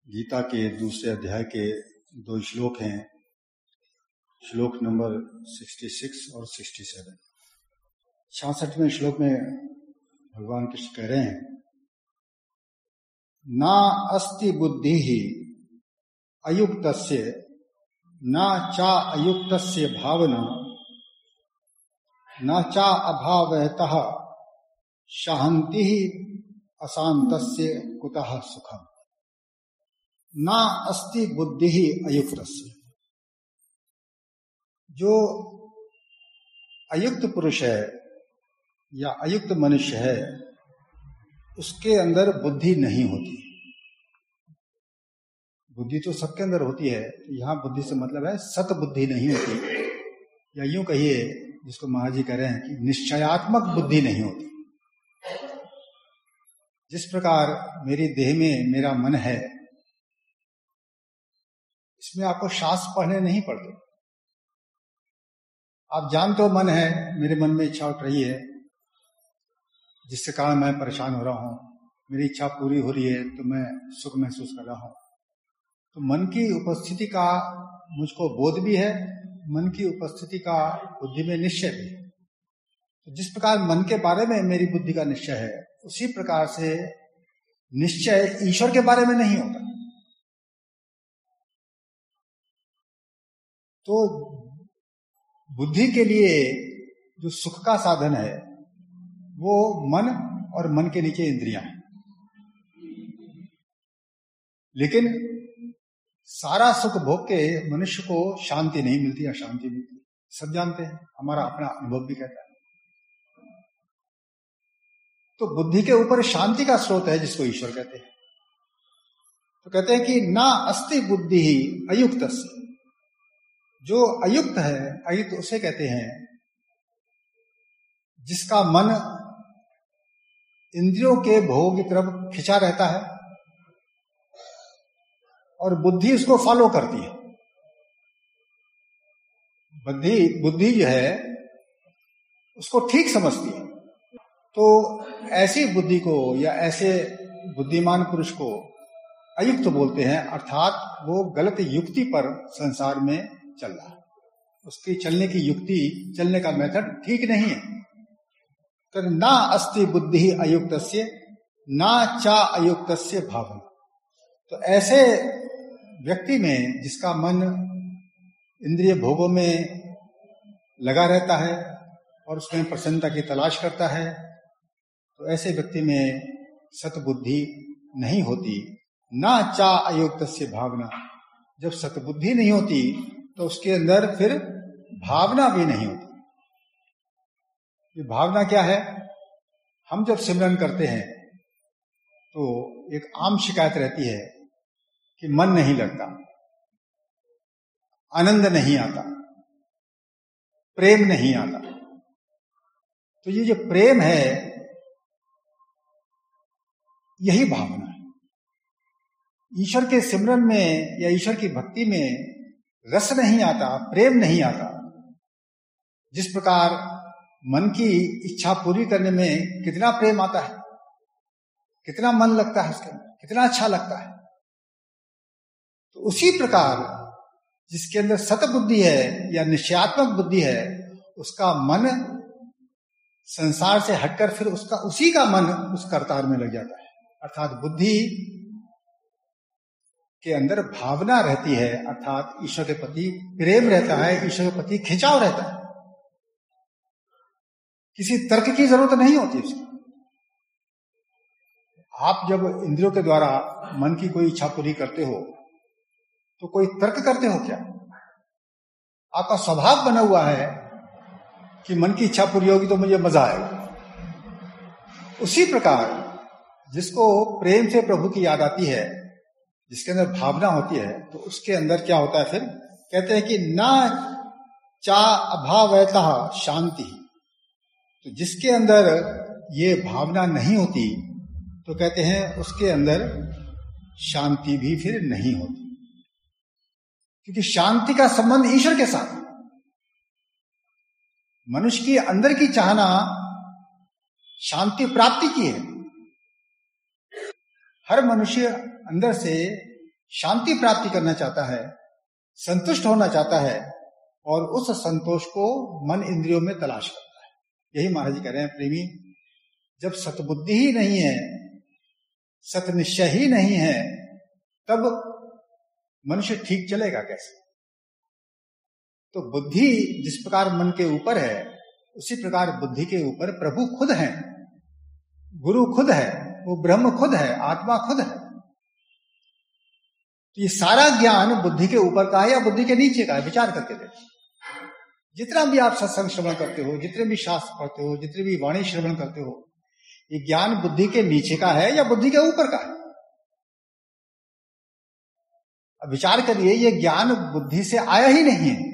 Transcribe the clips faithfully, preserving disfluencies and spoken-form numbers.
गीता के दूसरे अध्याय के दो श्लोक हैं, श्लोक नंबर छियासठ और सड़सठ। छियासठवें श्लोक में भगवान कृष्ण कह रहे हैं, ना अस्ति बुद्धि ही अयुक्तस्य ना चा अयुक्तस्य भावना ना चा अभावतः शांति अशांतस्य कुतः सुखम। ना अस्ति बुद्धि ही अयुक्तस्य, जो अयुक्त पुरुष है या अयुक्त मनुष्य है उसके अंदर बुद्धि नहीं होती। बुद्धि तो सबके अंदर होती है, यहां बुद्धि से मतलब है सत बुद्धि नहीं होती, या यूं कहिए जिसको महाराज जी कह रहे हैं कि निश्चयात्मक बुद्धि नहीं होती। जिस प्रकार मेरी देह में मेरा मन है, इसमें आपको शास्त्र पढ़ने नहीं पड़ते। आप जानते हो मन है, मेरे मन में इच्छा उठ रही है जिसके कारण मैं परेशान हो रहा हूं, मेरी इच्छा पूरी हो रही है तो मैं सुख महसूस कर रहा हूं। तो मन की उपस्थिति का मुझको बोध भी है, मन की उपस्थिति का बुद्धि में निश्चय भी है। तो जिस प्रकार मन के बारे में मेरी बुद्धि का निश्चय है, उसी प्रकार से निश्चय ईश्वर के बारे में नहीं होता। तो बुद्धि के लिए जो सुख का साधन है वो मन और मन के नीचे इंद्रियां हैं। लेकिन सारा सुख भोग के मनुष्य को शांति नहीं मिलती, अशांति मिलती। सब जानते हैं, हमारा अपना अनुभव भी कहता है। तो बुद्धि के ऊपर शांति का स्रोत है जिसको ईश्वर कहते हैं। तो कहते हैं कि ना अस्ति बुद्धि ही अयुक्तस्य, जो अयुक्त है, अयुक्त उसे कहते हैं जिसका मन इंद्रियों के भोग की तरफ खिंचा रहता है और बुद्धि उसको फॉलो करती है। बुद्धि बुद्धि जो है उसको ठीक समझती है। तो ऐसी बुद्धि को या ऐसे बुद्धिमान पुरुष को अयुक्त बोलते हैं, अर्थात वो गलत युक्ति पर संसार में चल रहा है। उसकी चलने की युक्ति, चलने का मेथड ठीक नहीं है। तो ना अस्ति बुद्धि ही अयुक्तस्य ना चा अयुक्तस्य भावना। तो ऐसे व्यक्ति में जिसका मन इंद्रिय भोगों में लगा रहता है और उसमें प्रसन्नता की तलाश करता है, तो ऐसे व्यक्ति में सतबुद्धि नहीं होती। ना चा अयुक्तस्य भावना, जब सतबुद्धि नहीं होती तो उसके अंदर फिर भावना भी नहीं होती। ये भावना क्या है? हम जब सिमरन करते हैं तो एक आम शिकायत रहती है कि मन नहीं लगता, आनंद नहीं आता, प्रेम नहीं आता। तो ये जो प्रेम है यही भावना है। ईश्वर के सिमरन में या ईश्वर की भक्ति में रस नहीं आता, प्रेम नहीं आता। जिस प्रकार मन की इच्छा पूरी करने में कितना प्रेम आता है, कितना मन लगता है उसके अंदर, कितना अच्छा लगता है। तो उसी प्रकार जिसके अंदर सतबुद्धि है या निश्चयात्मक बुद्धि है, उसका मन संसार से हटकर फिर उसका उसी का मन उस करतार में लग जाता है। अर्थात बुद्धि के अंदर भावना रहती है, अर्थात ईश्वर के प्रति प्रेम रहता है, ईश्वर के प्रति खिंचाव रहता है। किसी तर्क की जरूरत नहीं होती उसकी। आप जब इंद्रियों के द्वारा मन की कोई इच्छा पूरी करते हो तो कोई तर्क करते हो क्या? आपका स्वभाव बना हुआ है कि मन की इच्छा पूरी होगी तो मुझे मजा आएगा। उसी प्रकार जिसको प्रेम से प्रभु की याद आती है, जिसके अंदर भावना होती है, तो उसके अंदर क्या होता है? फिर कहते हैं कि ना चा अभावतः शांति। तो जिसके अंदर ये भावना नहीं होती तो कहते हैं उसके अंदर शांति भी फिर नहीं होती, क्योंकि शांति का संबंध ईश्वर के साथ। मनुष्य की अंदर की चाहना शांति प्राप्ति की है। हर मनुष्य अंदर से शांति प्राप्ति करना चाहता है, संतुष्ट होना चाहता है, और उस संतोष को मन इंद्रियों में तलाश करता है। यही महाराज जी कह रहे हैं, प्रेमी, जब सतबुद्धि ही नहीं है, सतनिश्चय ही नहीं है, तब मनुष्य ठीक चलेगा कैसे? तो बुद्धि जिस प्रकार मन के ऊपर है, उसी प्रकार बुद्धि के ऊपर प्रभु खुद है, गुरु खुद है, वो ब्रह्म खुद है, आत्मा खुद है। तो ये सारा ज्ञान बुद्धि के ऊपर का है या बुद्धि के नीचे का है? विचार करके देखो। जितना भी आप सत्संग श्रवण करते हो, जितने भी शास्त्र पढ़ते हो, जितने भी वाणी श्रवण करते हो, ये ज्ञान बुद्धि के नीचे का है या बुद्धि के ऊपर का है? अब विचार करिए, ये ज्ञान बुद्धि से आया ही नहीं है।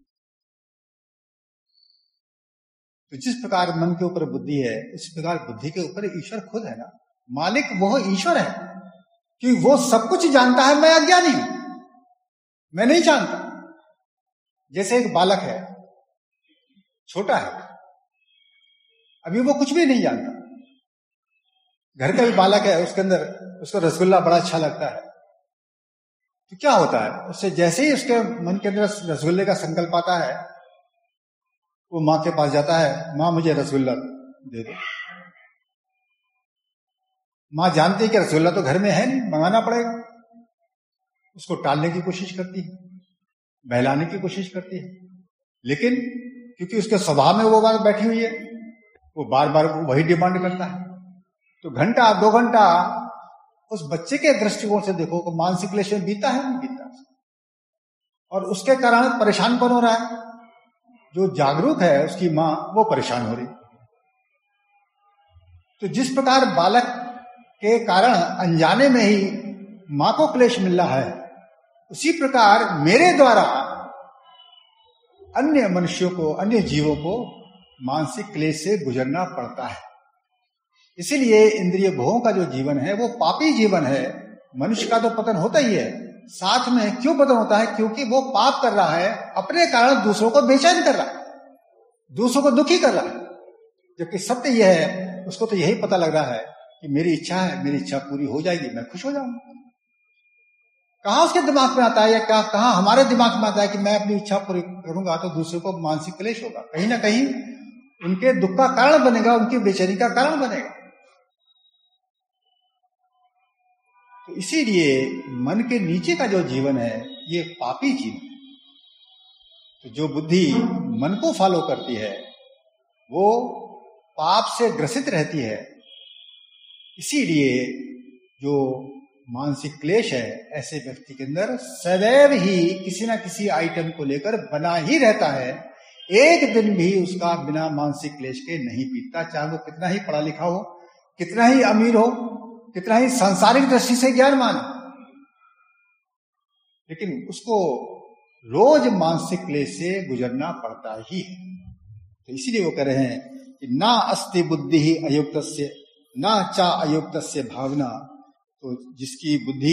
तो जिस प्रकार मन के ऊपर बुद्धि है, उस प्रकार बुद्धि के ऊपर ईश्वर खुद है ना। मालिक वह ईश्वर है कि वो सब कुछ जानता है, मैं अज्ञानी हूं, मैं नहीं जानता। जैसे एक बालक है, छोटा है, अभी वो कुछ भी नहीं जानता। घर का भी बालक है, उसके अंदर उसको रसगुल्ला बड़ा अच्छा लगता है, तो क्या होता है, उससे जैसे ही उसके मन के अंदर रसगुल्ले का संकल्प आता है, वो माँ के पास जाता है, माँ मुझे रसगुल्ला दे दो। माँ जानती है कि रसगुल्ला तो घर में है नहीं, मंगाना पड़ेगा। उसको टालने की कोशिश करती है, बहलाने की कोशिश करती है, लेकिन क्योंकि उसके स्वभाव में वो बात बैठी हुई है, वो बार बार वही डिमांड करता है। तो घंटा दो घंटा उस बच्चे के दृष्टिकोण से देखो कि मानसिक क्लेश में बीता है, नहीं बीता, और उसके कारण परेशान कौन हो रहा है? जो जागरूक है, उसकी मां, वो परेशान हो रही। तो जिस प्रकार बालक के कारण अनजाने में ही मां को क्लेश मिल रहा है, उसी प्रकार मेरे द्वारा अन्य मनुष्यों को, अन्य जीवों को मानसिक क्लेश से गुजरना पड़ता है। इसीलिए इंद्रिय भोगों का जो जीवन है वो पापी जीवन है। मनुष्य का तो पतन होता ही है, साथ में क्यों पतन होता है? क्योंकि वो पाप कर रहा है, अपने कारण दूसरों को बेचैन कर रहा है, दूसरों को दुखी कर रहा है। जबकि सत्य यह है, उसको तो यही पता लग रहा है कि मेरी इच्छा है, मेरी इच्छा पूरी हो जाएगी, मैं खुश हो जाऊंगा। कहां उसके दिमाग में आता है, या क्या कहां हमारे दिमाग में आता है कि मैं अपनी इच्छा पूरी करूंगा तो दूसरे को मानसिक क्लेश होगा, कहीं ना कहीं उनके दुख का कारण बनेगा, उनकी बेचैनी का कारण बनेगा। तो इसीलिए मन के नीचे का जो जीवन है ये पापी जीवन है। तो जो बुद्धि मन को फॉलो करती है वो पाप से ग्रसित रहती है। इसीलिए जो मानसिक क्लेश है ऐसे व्यक्ति के अंदर सदैव ही किसी ना किसी आइटम को लेकर बना ही रहता है। एक दिन भी उसका बिना मानसिक क्लेश के नहीं बीतता, चाहे वो कितना ही पढ़ा लिखा हो, कितना ही अमीर हो, कितना ही सांसारिक दृष्टि से ज्ञानवान हो, लेकिन उसको रोज मानसिक क्लेश से गुजरना पड़ता ही है। तो इसीलिए वो कह रहे हैं कि ना अस्ति बुद्धि ही अयुक्तस्य ना चा अयुक्तस्य भावना। तो जिसकी बुद्धि,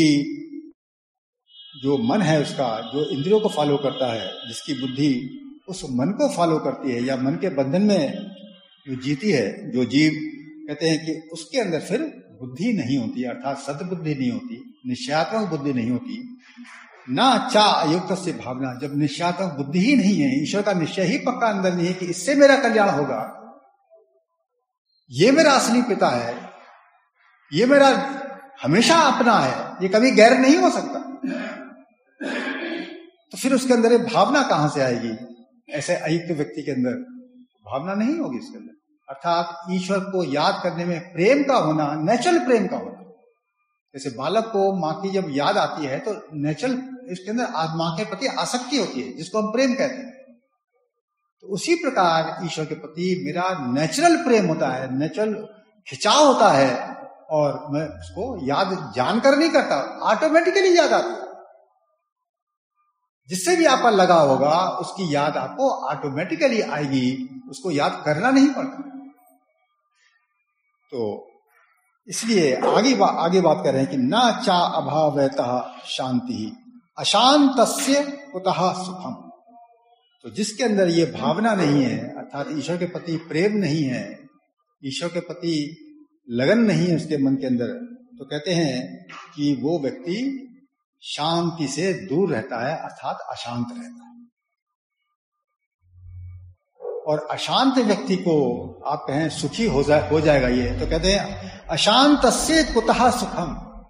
जो मन है उसका, जो इंद्रियों को फॉलो करता है, जिसकी बुद्धि उस मन को फॉलो करती है या मन के बंधन में जो जीती है, जो जीव, कहते हैं कि उसके अंदर फिर बुद्धि नहीं होती, अर्थात सद्बुद्धि नहीं होती, निश्चयात्मक बुद्धि नहीं होती। ना चा अयुक्त से भावना, जब निश्चयात्मक बुद्धि ही नहीं है, ईश्वर का निश्चय ही पक्का अंदर नहीं है कि इससे मेरा कल्याण होगा, ये मेरा असली पिता है, ये मेरा हमेशा अपना है, ये कभी गैर नहीं हो सकता, तो फिर उसके अंदर ये भावना कहां से आएगी? ऐसे अयुक्त व्यक्ति के अंदर भावना नहीं होगी उसके अंदर। अर्थात ईश्वर को याद करने में प्रेम का होना, नेचुरल प्रेम का होना। जैसे बालक को माँ की जब याद आती है तो नेचुरल इसके अंदर माँ के प्रति आसक्ति होती है, जिसको हम प्रेम कहते हैं। तो उसी प्रकार ईश्वर के प्रति मेरा नेचुरल प्रेम होता है, नेचुरल खिंचाव होता है, और मैं उसको याद जानकर नहीं करता, ऑटोमेटिकली याद आती है। जिससे भी आपका लगा होगा उसकी याद आपको ऑटोमेटिकली आएगी, उसको याद करना नहीं पड़ता। तो इसलिए आगे बा, आगे बात कर रहे हैं कि ना चा अभावतः शांति अशांतस्य कुतः सुखम। तो जिसके अंदर ये भावना नहीं है, अर्थात ईश्वर के प्रति प्रेम नहीं है, ईश्वर के प्रति लगन नहीं है उसके मन के अंदर, तो कहते हैं कि वो व्यक्ति शांति से दूर रहता है, अर्थात अशांत रहता है। और अशांत व्यक्ति को आप कहें सुखी हो जाए हो जाएगा ये, तो कहते हैं अशांतस्य कुतः सुखम।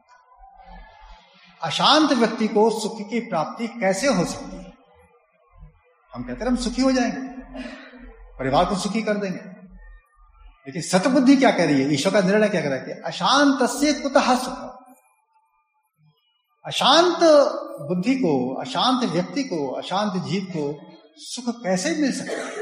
अशांत व्यक्ति को सुख की प्राप्ति कैसे हो सकती है? हम कहते हैं हम सुखी हो जाएंगे, परिवार को सुखी कर देंगे, लेकिन सतबुद्धि क्या कह रही है, ईश्वर का निर्णय क्या कह रहा है कि अशांतस्य कुतः सुखम। अशांत बुद्धि को, अशांत व्यक्ति को, अशांत जीव को सुख कैसे मिल सकता है?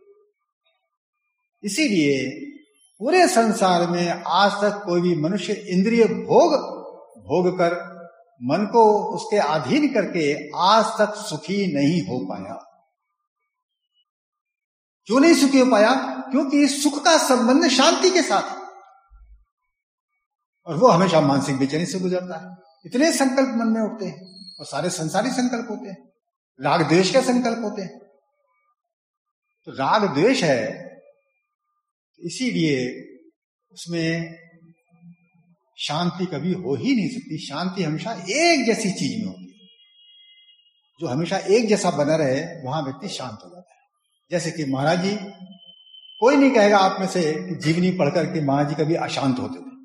इसीलिए पूरे संसार में आज तक कोई भी मनुष्य इंद्रिय भोग भोग कर मन को उसके अधीन करके आज तक सुखी नहीं हो पाया। क्यों नहीं सुखी हो पाया? क्योंकि सुख का संबंध शांति के साथ है और वो हमेशा मानसिक बेचैनी से गुजरता है। इतने संकल्प मन में उठते हैं और सारे संसारी संकल्प होते हैं, राग द्वेष के संकल्प होते हैं। तो राग द्वेष है, इसीलिए उसमें शांति कभी हो ही नहीं सकती। शांति हमेशा एक जैसी चीज में होती है, जो हमेशा एक जैसा बना रहे वहां व्यक्ति शांत हो जाता है। जैसे कि महाराज जी, कोई नहीं कहेगा आप में से कि जीवनी पढ़कर के महाराज जी कभी अशांत होते थे।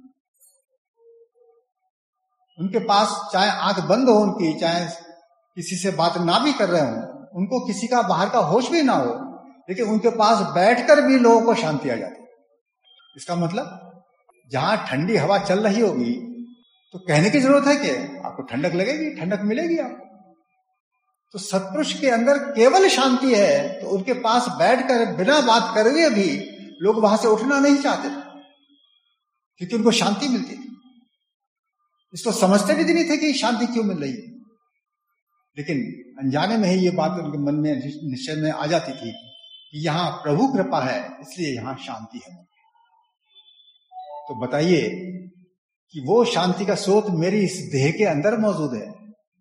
उनके पास चाहे आंख बंद हो उनकी, चाहे किसी से बात ना भी कर रहे हो, उनको किसी का बाहर का होश भी ना हो, लेकिन उनके पास बैठकर भी लोगों को शांति आ जाती है। इसका मतलब जहां ठंडी हवा चल रही होगी तो कहने की जरूरत है कि आपको ठंडक लगेगी, ठंडक मिलेगी आपको। तो सत्पुरुष के अंदर केवल शांति है, तो उनके पास बैठकर बिना बात करे हुए भी लोग वहां से उठना नहीं चाहते, क्योंकि उनको शांति मिलती थी। इसको समझते भी नहीं थे कि शांति क्यों मिल रही है, लेकिन अनजाने में ही ये बात उनके मन में निश्चय में आ जाती थी कि यहाँ प्रभु कृपा है, इसलिए यहाँ शांति है। तो बताइए कि वो शांति का स्रोत मेरी इस देह के अंदर मौजूद है।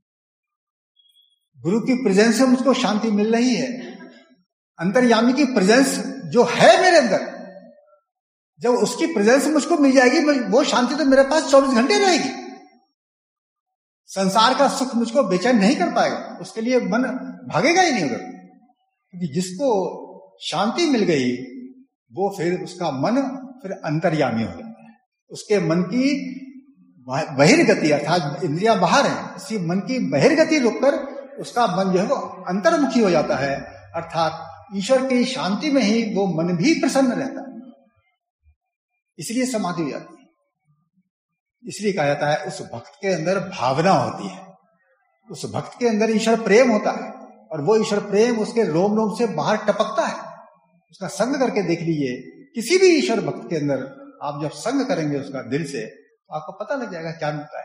गुरु की प्रेजेंस से मुझको शांति मिल रही है। अंतर्यामी की प्रेजेंस जो है मेरे अंदर, जब उसकी प्रेजेंस मुझको मिल जाएगी, वो शांति तो मेरे पास चौबीस घंटे रहेगी। संसार का सुख मुझको बेचैन नहीं कर पाएगा, उसके लिए मन भागेगा ही नहीं उधर। क्योंकि जिसको शांति मिल गई वो फिर उसका मन फिर अंतर्यामी हो जाता है। उसके मन की बहिर्गति, अर्थात इंद्रियां बाहर है, इसी मन की बहिर्गति रुककर उसका मन जो है वो अंतर्मुखी हो जाता है, अर्थात ईश्वर की शांति में ही वो मन भी प्रसन्न रहता है, इसलिए समाधि हो जाती है। इसलिए कहा जाता है उस भक्त के अंदर भावना होती है, उस भक्त के अंदर ईश्वर प्रेम होता है, और वो ईश्वर प्रेम उसके रोम रोम से बाहर टपकता है। उसका संग करके देख लीजिए, किसी भी ईश्वर भक्त के अंदर आप जब संग करेंगे उसका दिल से, तो आपको पता लग जाएगा क्या मिलता है।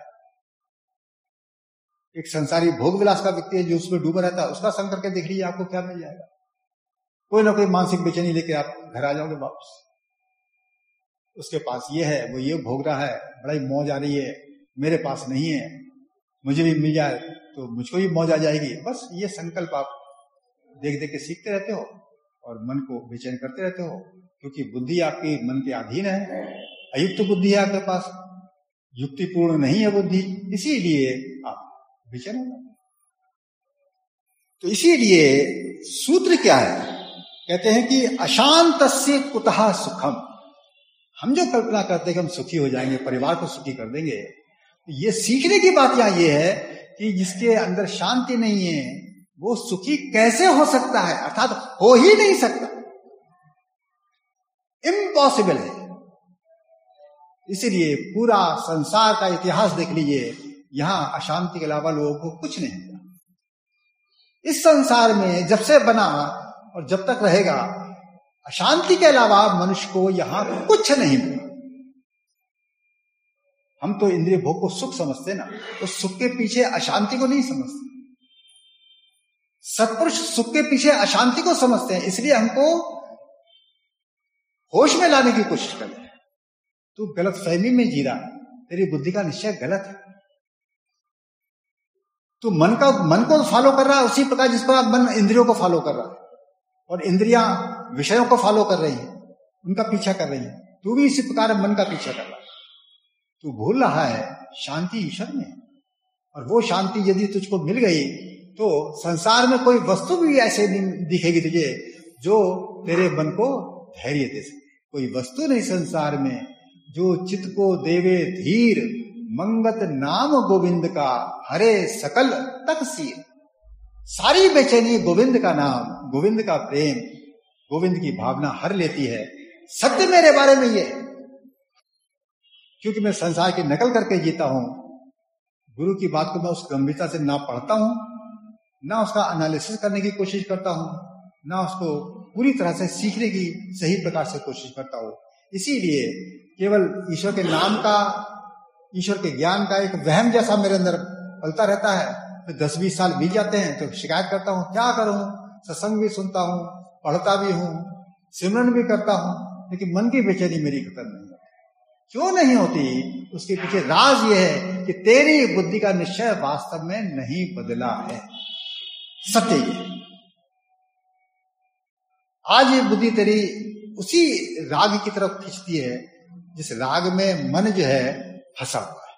एक संसारी भोग विलास का व्यक्ति है जो उसमें डूबा रहता है, उसका संग करके देख लीजिए आपको क्या मिल जाएगा। कोई ना कोई मानसिक बेचैनी लेके आप घर आ जाओगे वापस। उसके पास ये है, वो ये भोग रहा है, बड़ा ही मौज आ रही है, मेरे पास नहीं है, मुझे भी मिल जाए तो मुझको भी मौज आ जाएगी। बस ये संकल्प आप देख देख के सीखते रहते हो और मन को बेचैन करते रहते हो, क्योंकि बुद्धि आपकी मन के अधीन है, अयुक्त बुद्धि है आपके पास, युक्तिपूर्ण नहीं है बुद्धि, इसीलिए आप बेचैन हो। तो इसीलिए सूत्र क्या है, कहते हैं कि अशांतस्य कुतः सुखम। हम जो कल्पना करते हैं कि हम सुखी हो जाएंगे, परिवार को सुखी कर देंगे, तो ये सीखने की बात यहां ये है कि जिसके अंदर शांति नहीं है वो सुखी कैसे हो सकता है, अर्थात हो ही नहीं सकता, इम्पॉसिबल है। इसीलिए पूरा संसार का इतिहास देख लीजिए, यहां अशांति के अलावा लोगों को कुछ नहीं मिला। इस संसार में जब से बना और जब तक रहेगा, अशांति के अलावा मनुष्य को यहां कुछ नहीं मिला। हम तो इंद्रिय भोग को सुख समझते ना, तो सुख के पीछे अशांति को नहीं समझते। सत्पुरुष सुख के पीछे अशांति को समझते हैं, इसलिए हमको होश में लाने की कोशिश करते हैं। तू गलत फहमी में जी रहा है, तेरी बुद्धि का निश्चय गलत है। तू मन का मन को फॉलो कर रहा है उसी प्रकार जिस पर मन इंद्रियों को फॉलो कर रहा है, और इंद्रियां विषयों को फॉलो कर रही है, उनका पीछा कर रही है। तू भी इसी प्रकार मन का पीछा कर रहा है। तू भूल रहा है शांति ईश्वर में। और वो शांति यदि तुझको मिल गई तो संसार में कोई वस्तु भी ऐसे नहीं दिखेगी तुझे जो तेरे मन को धैर्य दे सके। कोई वस्तु नहीं संसार में जो चित्त को देवे धीर, मंगत नाम गोविंद का हरे सकल तकसीर। सारी बेचैनी गोविंद का नाम, गोविंद का प्रेम, गोविंद की भावना हर लेती है। सत्य मेरे बारे में ये, क्योंकि मैं संसार की नकल करके जीता हूं, गुरु की बात को मैं उस गंभीरता से ना पढ़ता हूं, ना उसका एनालिसिस करने की कोशिश करता हूं, ना उसको पूरी तरह से सीखने की सही प्रकार से कोशिश करता हूं। इसीलिए केवल ईश्वर के नाम का, ईश्वर के ज्ञान का एक वहम जैसा मेरे अंदर पलता रहता है। फिर दस बीस साल बीत जाते हैं तो शिकायत करता हूं, क्या करूं, सत्संग भी सुनता हूं, पढ़ता भी हूं, सिमरन भी करता हूं, लेकिन मन की बेचैनी मेरी खत्म नहीं होती। क्यों नहीं होती? उसके पीछे राज यह है कि तेरी बुद्धि का निश्चय वास्तव में नहीं बदला है। सत्य ये, आज ये बुद्धि तेरी उसी राग की तरफ खींचती है जिस राग में मन जो है फंसा हुआ है।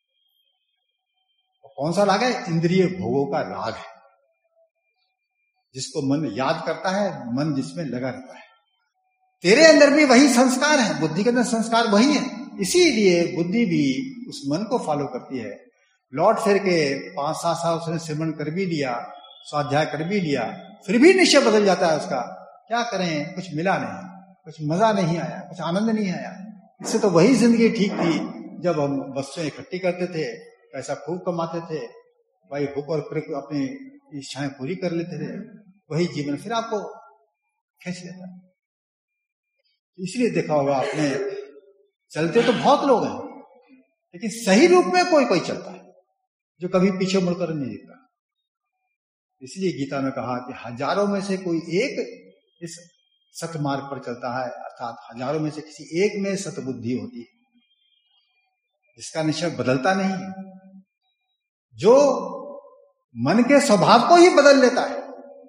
कौन सा राग है? इंद्रिय भोगों का राग है, जिसको मन याद करता है, मन जिसमें लगा रहता है। तेरे अंदर भी वही संस्कार है, बुद्धि के अंदर संस्कार वही है। इसीलिए बुद्धि भी उस मन को फॉलो करती है। लौट फिर के पांच सात साल उसने सिमरन कर भी लिया, स्वाध्याय कर भी लिया, फिर भी निश्चय बदल जाता है उसका। क्या करें, कुछ मिला नहीं, कुछ मजा नहीं आया, कुछ आनंद नहीं आया। इससे तो वही जिंदगी ठीक थी जब हम वस्तुएं इकट्ठी करते थे, पैसा खूब कमाते थे, भाई भूख और अपनी इच्छाएं पूरी कर लेते थे। वही जीवन फिर आपको खींच लेता है। इसलिए देखा होगा आपने, चलते तो बहुत लोग हैं, लेकिन सही रूप में कोई कोई चलता है जो कभी पीछे मुड़कर नहीं दिखता। इसलिए गीता में कहा कि हजारों में से कोई एक इस सतमार्ग पर चलता है, अर्थात हजारों में से किसी एक में सतबुद्धि होती है, जिसका निश्चय बदलता नहीं है, जो मन के स्वभाव को ही बदल लेता है,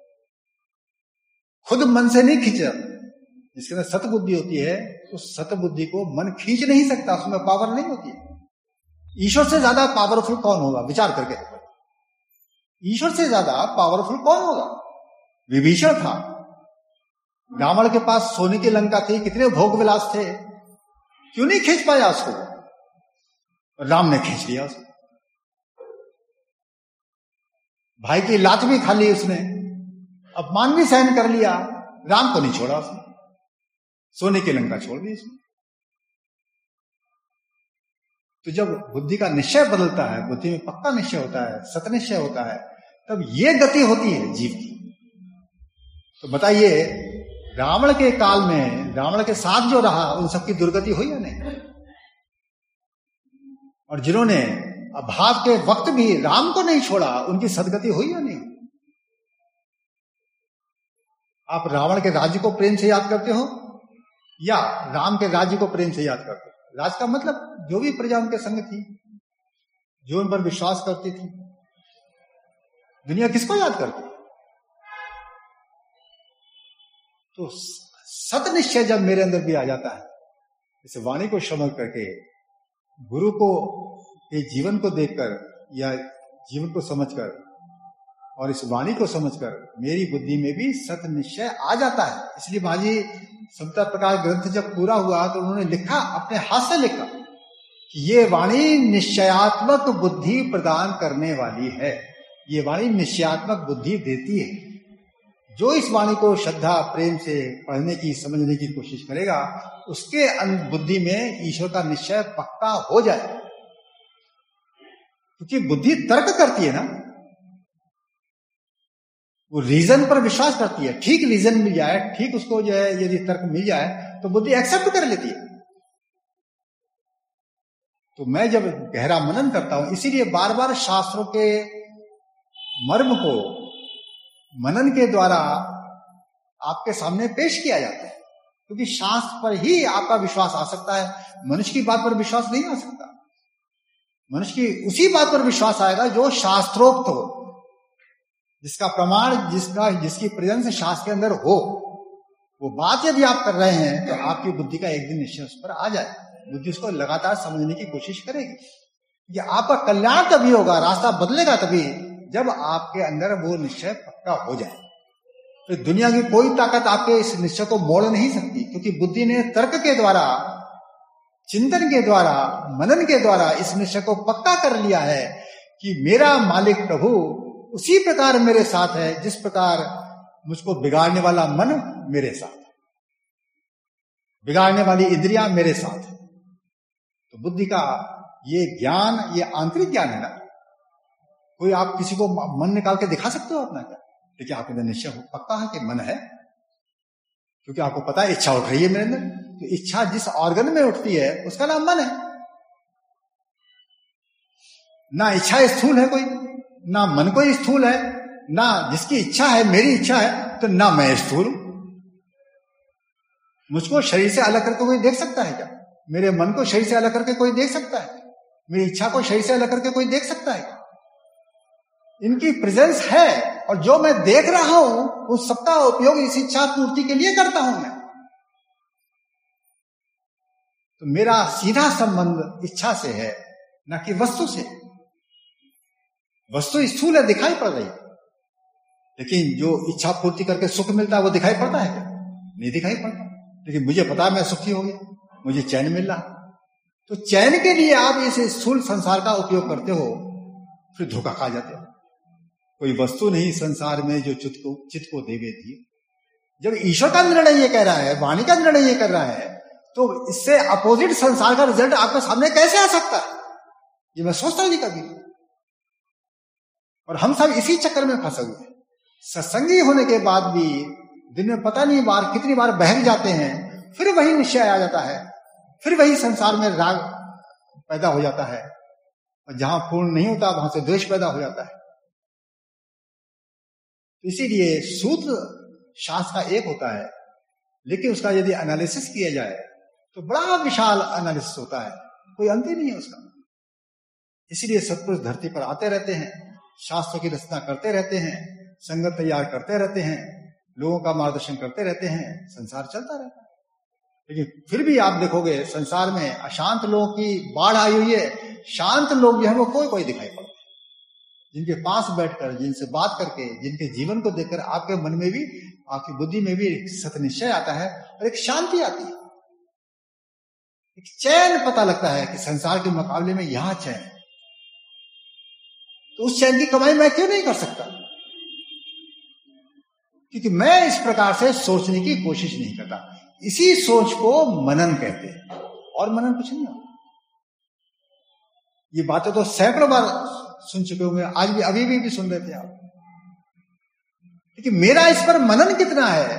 खुद मन से नहीं खींचा। जिसके अंदर सतबुद्धि होती है, उस सतबुद्धि को मन खींच नहीं सकता, उसमें पावर नहीं होती है। ईश्वर से ज्यादा पावरफुल कौन होगा? विचार करके देखो, ईश्वर से ज्यादा पावरफुल कौन होगा? विभीषण था, रावण के पास सोने की लंका थी, कितने भोग विलास थे, क्यों नहीं खींच पाया उसको? राम ने खींच लिया उसको। भाई की लात भी खा ली उसने, अपमान भी सहन कर लिया, राम को नहीं छोड़ा उसने, सोने की लंका छोड़ दी उसने। तो जब बुद्धि का निश्चय बदलता है, बुद्धि में पक्का निश्चय होता है, सत निश्चय होता है, तब ये गति होती है जीव की। तो बताइए, रावण के काल में रावण के साथ जो रहा, उन सबकी दुर्गति हुई या नहीं? और जिन्होंने अभाव के वक्त भी राम को नहीं छोड़ा, उनकी सदगति हुई या नहीं? आप रावण के राज्य को प्रेम से याद करते हो या राम के राज्य को प्रेम से याद करते हो? राज का मतलब जो भी प्रजा उनके संग थी, जो उन पर विश्वास करती थी। दुनिया किसको याद करती? तो सत निश्चय जब मेरे अंदर भी आ जाता है, इस वाणी को श्रवण करके, गुरु को के जीवन को देखकर या जीवन को समझकर और इस वाणी को समझकर मेरी बुद्धि में भी सत निश्चय आ जाता है। इसलिए महाजी समता प्रकाश ग्रंथ जब पूरा हुआ तो उन्होंने लिखा, अपने हाथ से लिखा कि ये वाणी निश्चयात्मक बुद्धि प्रदान करने वाली है। ये वाणी निश्चयात्मक बुद्धि देती है। जो इस वाणी को श्रद्धा प्रेम से पढ़ने की, समझने की कोशिश करेगा, उसके बुद्धि में ईश्वर का निश्चय पक्का हो जाए। क्योंकि बुद्धि तर्क करती है ना, वो रीजन पर विश्वास करती है। ठीक रीजन मिल जाए, ठीक उसको जो है यदि तर्क मिल जाए तो बुद्धि एक्सेप्ट कर लेती है। तो मैं जब गहरा मनन करता हूं, इसीलिए बार बार शास्त्रों के मर्म को मनन के द्वारा आपके सामने पेश किया जाता है, क्योंकि शास्त्र पर ही आपका विश्वास आ सकता है। मनुष्य की बात पर विश्वास नहीं आ सकता। मनुष्य की उसी बात पर विश्वास आएगा जो शास्त्रोक्त हो, जिसका प्रमाण, जिसका जिसकी प्रेजेंस शास्त्र के अंदर हो। वो बात यदि आप कर रहे हैं तो आपकी बुद्धि का एक दिन निश्चय उस पर आ जाए। बुद्धि उसको लगातार समझने की कोशिश करेगी। ये आपका कल्याण तभी होगा, रास्ता बदलेगा तभी जब आपके अंदर वो निश्चय पक्का हो जाए। तो दुनिया की कोई ताकत आपके इस निश्चय को मोड़ नहीं सकती, क्योंकि बुद्धि ने तर्क के द्वारा, चिंतन के द्वारा, मनन के द्वारा इस निश्चय को पक्का कर लिया है कि मेरा मालिक प्रभु उसी प्रकार मेरे साथ है जिस प्रकार मुझको बिगाड़ने वाला मन मेरे साथ है, बिगाड़ने वाली इंद्रियां मेरे साथ है। तो बुद्धि का ये ज्ञान, ये आंतरिक ज्ञान है ना। कोई आप किसी को मन निकाल के दिखा सकते हो अपना क्या? लेकिन आपके अंदर निश्चय पक्का है कि मन है, क्योंकि आपको पता है इच्छा उठ रही है मेरे अंदर। तो इच्छा जिस ऑर्गन में उठती है उसका नाम मन है। ना इच्छा स्थूल है कोई, ना मन कोई स्थूल है, ना जिसकी इच्छा है, मेरी इच्छा है, तो ना मैं स्थूल हूं। मुझको शरीर से अलग करके कोई देख सकता है क्या? मेरे मन को शरीर से अलग करके कोई देख सकता है? मेरी इच्छा को शरीर से अलग करके कोई देख सकता है? इनकी प्रेजेंस है, और जो मैं देख रहा हूं उस सबका उपयोग इस इच्छा पूर्ति के लिए करता हूं मैं। तो मेरा सीधा संबंध इच्छा से है, ना कि वस्तु से। वस्तु स्थूल है, दिखाई पड़ रही है, लेकिन जो इच्छा पूर्ति करके सुख मिलता है वो दिखाई पड़ता है क्या? नहीं दिखाई पड़ता। लेकिन मुझे पता है मैं सुखी हो गया, मुझे चैन मिल रहा। तो चैन के लिए आप इस स्थूल संसार का उपयोग करते हो, फिर धोखा खा जाते हो। कोई वस्तु नहीं संसार में जो चित्त को चित्त को देवे दिए। जब ईश्वर का निर्णय ये कह रहा है, वाणी का निर्णय ये कर रहा है, तो इससे अपोजिट संसार का रिजल्ट आपके सामने कैसे आ सकता है? ये मैं सोचता नहीं कभी। और हम सब इसी चक्कर में फंसे हुए हैं। सत्संगी होने के बाद भी दिन में पता नहीं बार कितनी बार बहक जाते हैं, फिर वही निश्चय आ जाता है, फिर वही संसार में राग पैदा हो जाता है, और जहां पूर्ण नहीं होता वहां से द्वेष पैदा हो जाता है। इसीलिए सूत्र शास्त्र का एक होता है, लेकिन उसका यदि एनालिसिस किया जाए तो बड़ा विशाल एनालिसिस होता है, कोई अंत ही नहीं है उसका। इसीलिए सत्पुरुष धरती पर आते रहते हैं, शास्त्रों की रचना करते रहते हैं, संगत तैयार करते रहते हैं, लोगों का मार्गदर्शन करते रहते हैं, संसार चलता रहता है। लेकिन फिर भी आप देखोगे संसार में अशांत लोगों की बाढ़ आई हुई है, शांत लोग जो है वो कोई कोई दिखाई पड़ते हैं। जिनके पास बैठकर, जिनसे बात करके, जिनके जीवन को देखकर आपके मन में भी, आपकी बुद्धि में भी एक सत्निश्चय आता है और एक शांति आती है, एक चैन पता लगता है कि संसार के मुकाबले में यहां चैन है। तो उस चैन की कमाई मैं क्यों नहीं कर सकता? क्योंकि मैं इस प्रकार से सोचने की कोशिश नहीं करता। इसी सोच को मनन कहते हैं, और मनन कुछ नहीं होता। ये बातें तो सैकड़ों बार सुन चुके होंगे, आज भी अभी भी, भी सुन रहे थे आप। लेकिन मेरा इस पर मनन कितना है?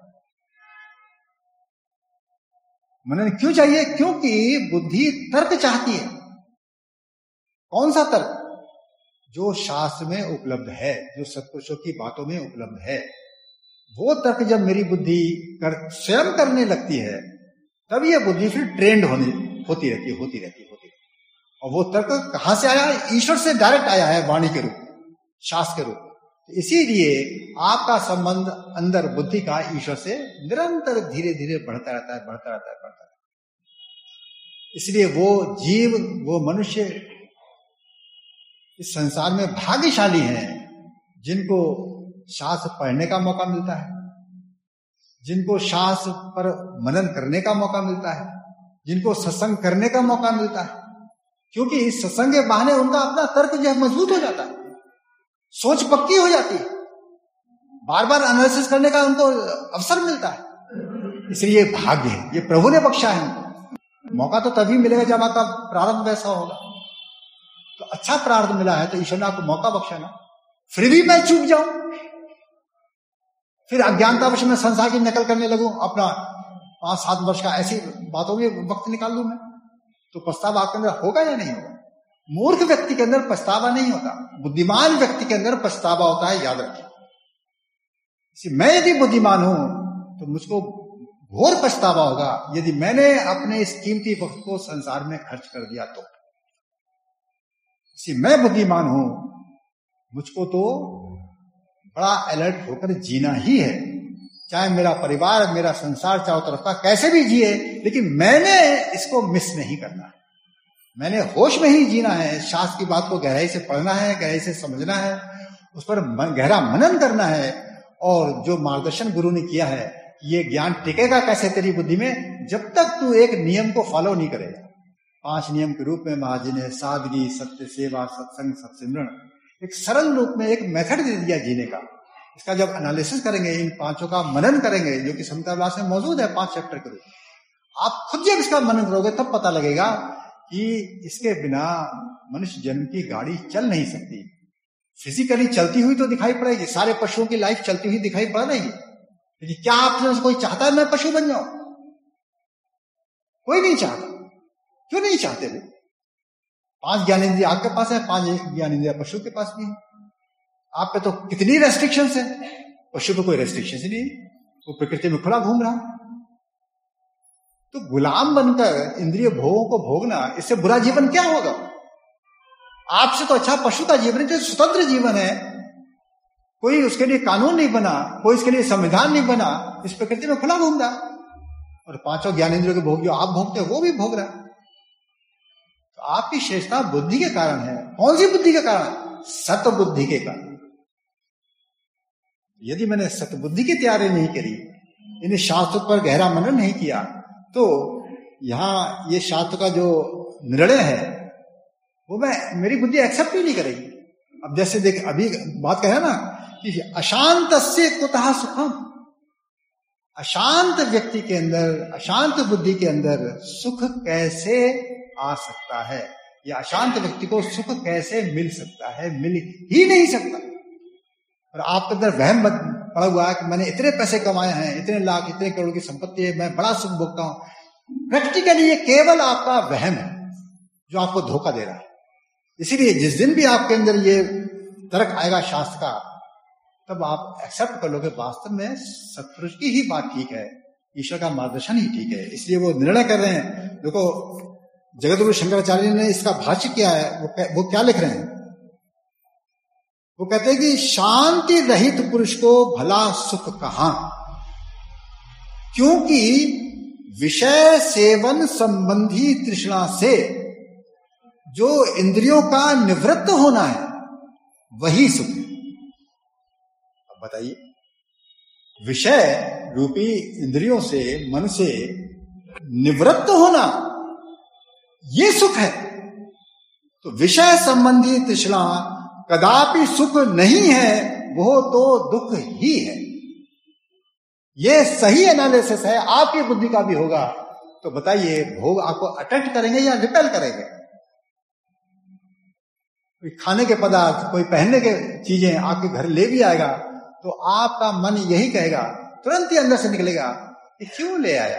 मनन क्यों चाहिए? क्योंकि बुद्धि तर्क चाहती है। कौन सा तर्क? जो शास्त्र में उपलब्ध है, जो सत्पुरुषों की बातों में उपलब्ध है, वो तर्क जब मेरी बुद्धि कर, स्वयं करने लगती है, तब ये बुद्धि फिर ट्रेंड होने होती रहती है, होती रहती है, होती रहती है। और वो तर्क कहां से आया? ईश्वर से डायरेक्ट आया है, वाणी के रूप में, शास्त्र के रूप में। तो इसीलिए आपका संबंध अंदर बुद्धि का ईश्वर से निरंतर धीरे धीरे बढ़ता रहता है, बढ़ता रहता है, बढ़ता रहता है। इसलिए वो जीव, वो मनुष्य इस संसार में भाग्यशाली हैं जिनको शास्त्र पढ़ने का मौका मिलता है, जिनको शास्त्र पर मनन करने का मौका मिलता है, जिनको सत्संग करने का मौका मिलता है। क्योंकि इस सत्संग के बहाने उनका अपना तर्क जो है मजबूत हो जाता है, सोच पक्की हो जाती है, बार बार एनालिसिस करने का उनको अवसर मिलता है। इसलिए भाग्य है, ये प्रभु ने बख्शा है। मौका तो तभी मिलेगा जब आपका प्रारब्ध वैसा होगा। तो अच्छा प्रारब्ध मिला है तो ईश्वर ने आपको मौका बख्शा ना। फिर भी मैं चूक जाऊं, फिर अज्ञानतावश में संसार की नकल करने लगूं, अपना पांच सात वर्ष का ऐसी बातों में वक्त निकाल दूं मैं, तो पछतावा आपके अंदर होगा या नहीं होगा? मूर्ख व्यक्ति के अंदर पछतावा नहीं होता, बुद्धिमान व्यक्ति के अंदर पछतावा होता है, याद रखिए। मैं यदि बुद्धिमान हूं तो मुझको घोर पछतावा होगा यदि मैंने अपने इस कीमती वक्त को संसार में खर्च कर दिया तो। मैं बुद्धिमान हूं, मुझको तो बड़ा अलर्ट होकर जीना ही है, चाहे मेरा परिवार, मेरा संसार चारों तरफ का कैसे भी जिए, लेकिन मैंने इसको मिस नहीं करना। मैंने होश में ही जीना है, शास्त्र की बात को गहराई से पढ़ना है, गहराई से समझना है, उस पर गहरा मनन करना है। और जो मार्गदर्शन गुरु ने किया है, ये ज्ञान टिकेगा कैसे तेरी बुद्धि में, जब तक तू एक नियम को फॉलो नहीं करेगा। पांच नियम के रूप में महाराज जी ने सादगी, सत्य, सेवा, सत्संग, सत्सिमरण, एक सरल रूप में एक मेथड दे दिया जीने का। इसका जब एनालिसिस करेंगे, इन पांचों का मनन करेंगे, जो कि समता विलास में मौजूद है पांच चैप्टर के रूप में, आप खुद जब इसका मनन करोगे तब पता लगेगा कि इसके बिना मनुष्य जन्म की गाड़ी चल नहीं सकती। फिजिकली चलती हुई तो दिखाई पड़ेगी, सारे पशुओं की लाइफ चलती हुई दिखाई पड़ रही है, लेकिन क्या आप में से कोई चाहता है मैं पशु बन जाऊं? कोई नहीं चाहता। क्यों नहीं चाहते लोग? पांच ज्ञानेंद्रिय आपके पास है, पांच ज्ञानेंद्रिय पशु के पास भी है। आप पे तो कितनी रेस्ट्रिक्शंस है, पशु पे कोई रेस्ट्रिक्शंस ही नहीं, वो प्रकृति में खुला घूम रहा। तो गुलाम बनकर इंद्रिय भोगों को भोगना, इससे बुरा जीवन क्या होगा? आपसे तो अच्छा पशु का जीवन है, जो स्वतंत्र जीवन है, कोई उसके लिए कानून नहीं बना, कोई इसके लिए संविधान नहीं बना, इस प्रकृति में खुला घूम रहा। और पांचों ज्ञानेंद्रियों के भोग जो आप भोगते हो वो भी भोग रहा। तो आपकी श्रेष्ठता बुद्धि के कारण है। कौन सी बुद्धि के कारण? सत बुद्धि के कारण। यदि मैंने सतबुद्धि की तैयारी नहीं करी, इन शास्त्रों पर गहरा मनन नहीं किया, तो यहां ये शास्त्र का जो निर्णय है वो मैं मेरी बुद्धि एक्सेप्ट ही नहीं करेगी। अब जैसे देख, अभी बात कहे ना कि अशांत से कुतः सुखम, अशांत व्यक्ति के अंदर, अशांत बुद्धि के अंदर सुख कैसे आ सकता है, या अशांत व्यक्ति को सुख कैसे मिल सकता है? मिल ही नहीं सकता। और आपके अंदर वहम पड़ा हुआ है कि मैंने इतने पैसे कमाए हैं, इतने लाख, इतने करोड़ की संपत्ति है, मैं बड़ा सुख भोगता हूं। प्रैक्टिकली ये केवल आपका वहम है जो आपको धोखा दे रहा है। इसीलिए जिस दिन भी आपके अंदर ये तर्क आएगा शास्त्र का, तब आप एक्सेप्ट कर लोगे वास्तव में सत्पुरुष की ही बात ठीक है, ईश्वर का मार्गदर्शन ही ठीक है। इसलिए वो निर्णय कर रहे हैं। देखो जगतगुरु शंकराचार्य ने इसका भाष्य किया है, वो वो क्या लिख रहे हैं? वो कहते हैं कि शांति रहित पुरुष को भला सुख कहां, क्योंकि विषय सेवन संबंधी तृष्णा से जो इंद्रियों का निवृत्त होना है वही सुख है। अब बताइए, विषय रूपी इंद्रियों से, मन से निवृत्त होना ये सुख है। तो विषय संबंधी तृष्णा कदापि सुख नहीं है, वो तो दुख ही है। ये सही एनालिसिस है, आपकी बुद्धि का भी होगा। तो बताइए, भोग आपको अट्रैक्ट करेंगे या रिपेल करेंगे? कोई खाने के पदार्थ, कोई पहनने के चीजें आपके घर ले भी आएगा तो आपका मन यही कहेगा, तुरंत ही अंदर से निकलेगा कि क्यों ले आया।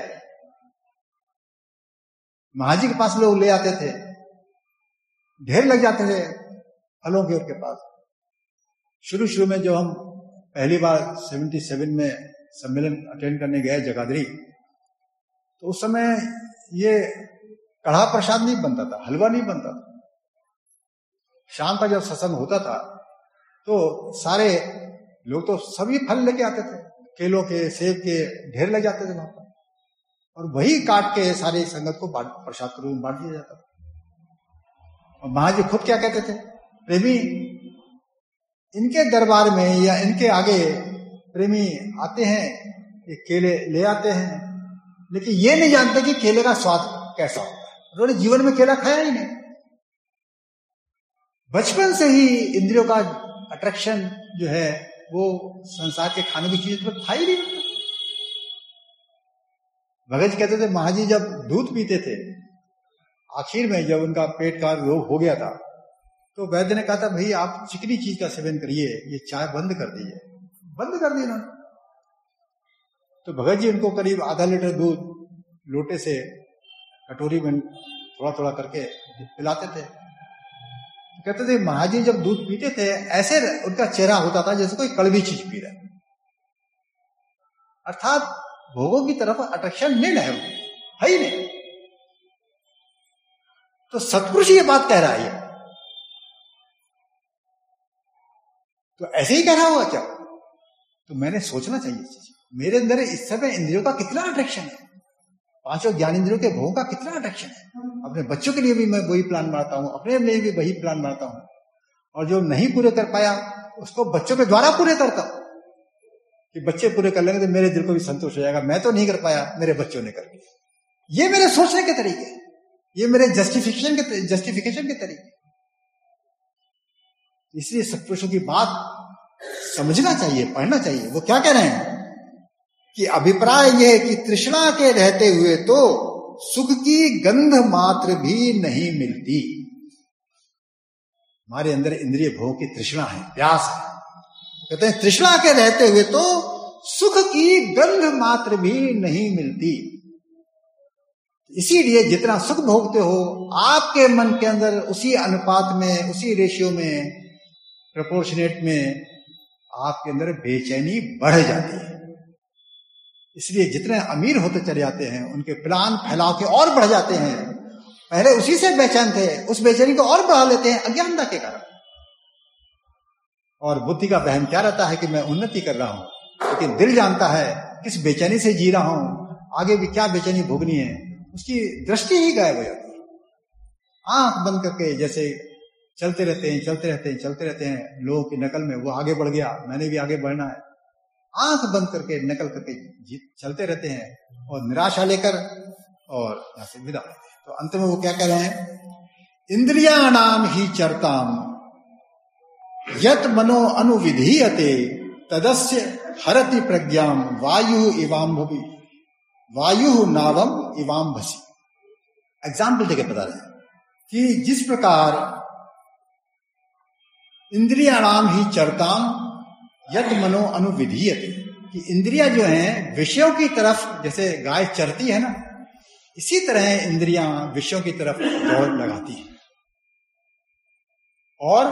महाजी के पास लोग ले आते थे, ढेर लग जाते थे फलों के उनके पास। शुरू शुरू में जो हम पहली बार सतहत्तर में सम्मेलन अटेंड करने गए जगाधरी, तो उस समय ये कढ़ा प्रसाद नहीं बनता था, हलवा नहीं बनता था। शाम का जब सत्संग होता था तो सारे लोग तो सभी फल लेके आते थे, केलों के, सेब के ढेर लग जाते थे वहां पर, और वही काट के सारी संगत को प्रसाद के रूप में बांट दिया जाता था। और महाराज जी खुद क्या कहते थे, प्रेमी इनके दरबार में या इनके आगे प्रेमी आते हैं, ये केले ले आते हैं, लेकिन ये नहीं जानते कि केले का स्वाद कैसा होता है। उन्होंने जीवन में केला खाया ही नहीं। बचपन से ही इंद्रियों का अट्रैक्शन जो है वो संसार के खाने की चीज पर था ही नहीं। भगत जी कहते थे, महाजी जब दूध पीते थे, आखिर में जब उनका पेट का रोग हो गया था, तो वैद्य ने कहा था, भाई आप चिकनी चीज का सेवन करिए, ये चाय बंद कर दीजिए। बंद कर दिया उन्होंने। तो भगत जी उनको करीब आधा लीटर दूध लोटे से कटोरी में थोड़ा थोड़ा करके पिलाते थे। तो कहते थे, महाजी जब दूध पीते थे ऐसे उनका चेहरा होता था जैसे कोई कड़वी चीज पी रहा है, अर्थात भोगों की तरफ अट्रैक्शन नहीं है, है ही नहीं। तो सत्पुरुष ये बात कह रहा है, तो ऐसे ही कह रहा होगा क्या? तो मैंने सोचना चाहिए इस चीज, मेरे अंदर इस समय इंद्रियों का कितना अट्रैक्शन है, पांचों ज्ञानेंद्रियों के भोगों का कितना अट्रैक्शन है। अपने बच्चों के लिए भी मैं वही प्लान बनाता हूँ, अपने लिए भी वही प्लान बनाता हूँ, और जो नहीं पूरे कर पाया उसको बच्चों के द्वारा पूरे करता हूँ कि बच्चे पूरे कर लेंगे तो मेरे दिल को भी संतोष हो जाएगा। मैं तो नहीं कर पाया, मेरे बच्चों ने कर लिया। ये मेरे सोचने के तरीके, ये मेरे जस्टिफिकेशन के जस्टिफिकेशन के तरीके। इसलिए सत्पुरुषों की बात समझना चाहिए, पढ़ना चाहिए। वो क्या कह रहे हैं कि अभिप्राय यह है कि तृष्णा के रहते हुए तो सुख की गंध मात्र भी नहीं मिलती। हमारे अंदर इंद्रिय भोग की तृष्णा है, प्यास है। कहते हैं तृष्णा के रहते हुए तो सुख की गंध मात्र भी नहीं मिलती। इसीलिए जितना सुख भोगते हो आपके मन के अंदर उसी अनुपात में, उसी रेशियो में, प्रोपोर्शनेट में आपके अंदर बेचैनी बढ़ जाती है। इसलिए जितने अमीर होते चले जाते हैं उनके प्लान फैलाव के और बढ़ जाते हैं। पहले उसी से बेचैन थे, उस बेचैनी को और बढ़ा लेते हैं अज्ञानता के कारण। और बुद्धि का वहम क्या रहता है कि मैं उन्नति कर रहा हूं, लेकिन दिल जानता है किस बेचैनी से जी रहा हूं, आगे भी क्या बेचैनी भोगनी है, उसकी दृष्टि ही गायब हो जाती है। आंख बंद करके जैसे चलते रहते हैं चलते रहते हैं चलते रहते हैं लोगों की नकल में। वो आगे बढ़ गया, मैंने भी आगे बढ़ना है। आंख बंद करके नकल करके चलते रहते हैं और निराशा लेकर और यहां से विदा होते हैं। तो अंत में वो क्या कह रहे हैं, इंद्रियाणाम ही चरताम यत मनो अनुविधीयते तदस्य हरति प्रज्ञाम वायु इवाम्भवि वायु नावम इवाम्भसी। एग्जाम्पल देके बता रहे हैं कि जिस प्रकार इंद्रियाणाम ही चरताम यत मनो अनुविधीयते, कि इंद्रियां जो हैं विषयों की तरफ जैसे गाय चरती है ना, इसी तरह इंद्रियां विषयों की तरफ दौड़ लगाती हैं। और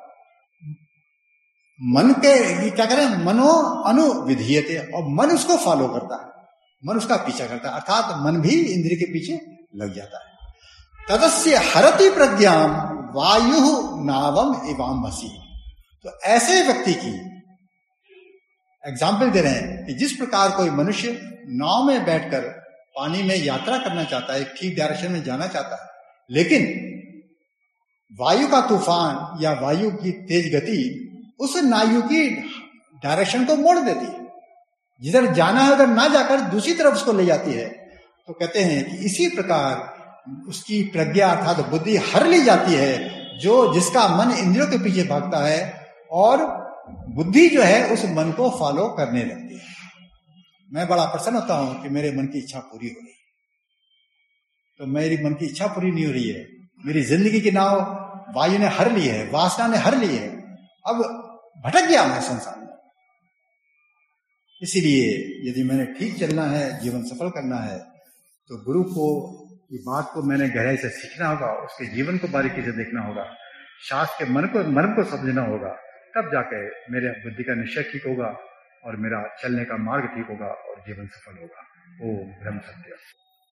मन के क्या करें, मनो अनुविधीयते, और मन उसको फॉलो करता है, मन उसका पीछा करता है, अर्थात मन भी इंद्रिय के पीछे लग जाता है। तदस्य हरति प्रज्ञाम वायु नावम इवाम्भसी। तो ऐसे व्यक्ति की एग्जाम्पल दे रहे हैं कि जिस प्रकार कोई मनुष्य नाव में बैठकर पानी में यात्रा करना चाहता है, ठीक डायरेक्शन में जाना चाहता है, लेकिन वायु का तूफान या वायु की तेज गति उस नायु की डायरेक्शन को मोड़ देती है, जिधर जाना है उधर ना जाकर दूसरी तरफ उसको ले जाती है। तो कहते हैं कि इसी प्रकार उसकी प्रज्ञा अर्थात बुद्धि हर ली जाती है, जो जिसका मन इंद्रियों के पीछे भागता है, और बुद्धि जो है उस मन को फॉलो करने लगती है। मैं बड़ा प्रसन्न होता हूं कि मेरे मन की इच्छा पूरी हो रही है। तो मेरी मन की इच्छा पूरी नहीं हो रही है, मेरी जिंदगी की नाव वायु ने हर ली है, वासना ने हर ली है, अब भटक गया मैं संसार में। इसीलिए यदि मैंने ठीक चलना है, जीवन सफल करना है, तो गुरु को की बात को मैंने गहराई से सीखना होगा, उसके जीवन को बारीकी से देखना होगा, शास्त्र के मन को मर्म को समझना होगा, तब जाके मेरे बुद्धि का निश्चय ठीक होगा और मेरा चलने का मार्ग ठीक होगा और जीवन सफल होगा। ओम ब्रह्म सत्य।